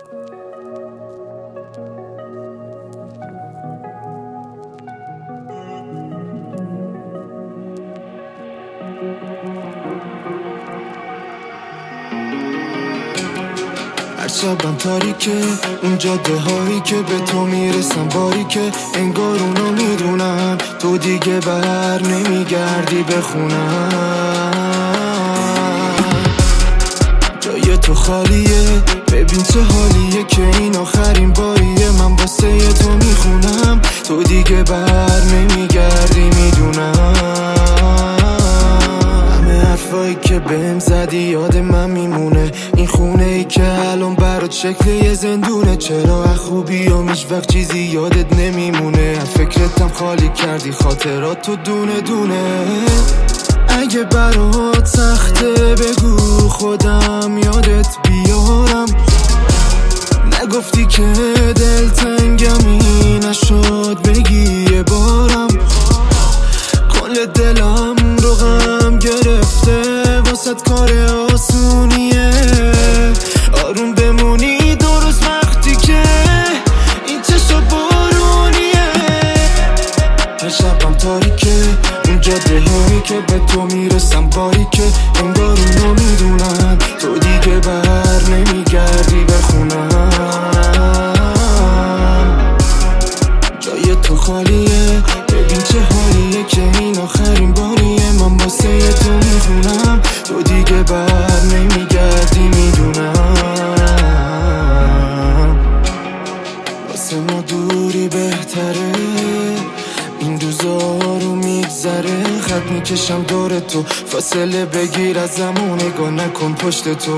هر شبم تاریکه اون جاده هایی که به تو میرسم باریکه، انگار اونو میدونم تو دیگه بر نمیگردی بخونم. جای تو خالیه، ببین چه حالیه که این آخرین باریه من واسه تو میخونم، تو دیگه بر نمیگردی میدونم. همه حرفایی که بهم زدی یاد من میمونه، این خونه ای که الان برات شکل یه زندونه، چرا خوبی و هیچ وقت چیزی یادت نمیمونه، فکرتم خالی کردی خاطرات تو دونه دونه. اگه برات سخته بگو خودم یادت بیارم، نگفتی که دلتنگمی نشد بگی یه بارم، کل دلم رو غم گرفته واسه کار آسونیه، آروم بمونی درست وقتی که این چشم بارونیه. هر شبم تاریکه اون جاده هایی که به تو میرسم باریکه، انگار اونو میدونم تو دیگه بر نمیگردی بخونم. جای تو خالیه، ببین چه حالیه که این آخرین باریه من واسه تو میخونم، تو دیگه بر نمیگردی میدونم. واسه ما دوری بهتره، این روزا رو میگذره، خط میکشم دور تو، فاصله بگیر از زمان، نگاه نکن پشت تو.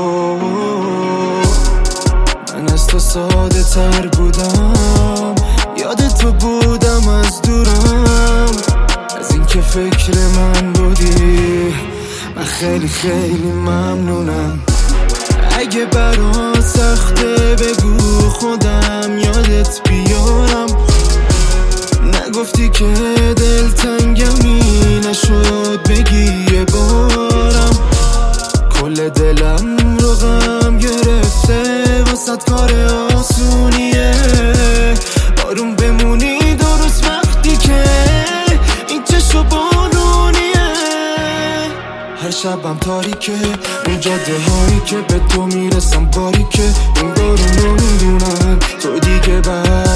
من از تو ساده تر بودم، یاد تو بودم از دورم، از این که فکر من بودی من خیلی خیلی ممنونم. اگه برات سخته بگو خودم یادت بیارم، نگفتی که دلتنگمی نشد بگی یه بارم، کل دلم رو غم گرفته واسه کار آسونیه، آروم بمونی درست وقتی که این چشم بارونیه. هر شبم تاریکه اون جاده هایی که به تو میرسم باریکه، انگار اونو میدونم تو دیگه بر